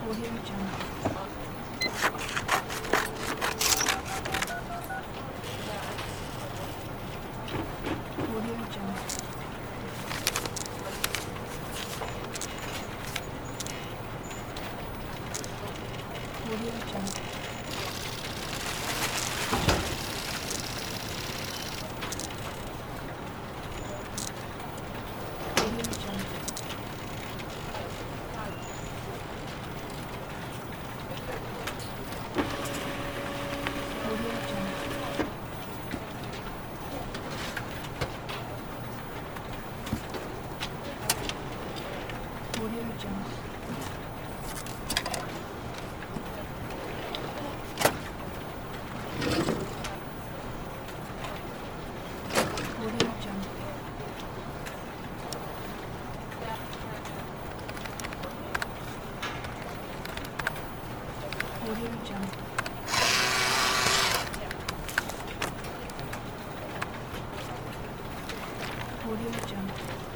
Audio Jungle. Audio Jungle. Audio Jungle. Audio Jungle. Audio Jungle. Audio Jungle. Audio Jungle. Audio Jungle. Audio Jungle.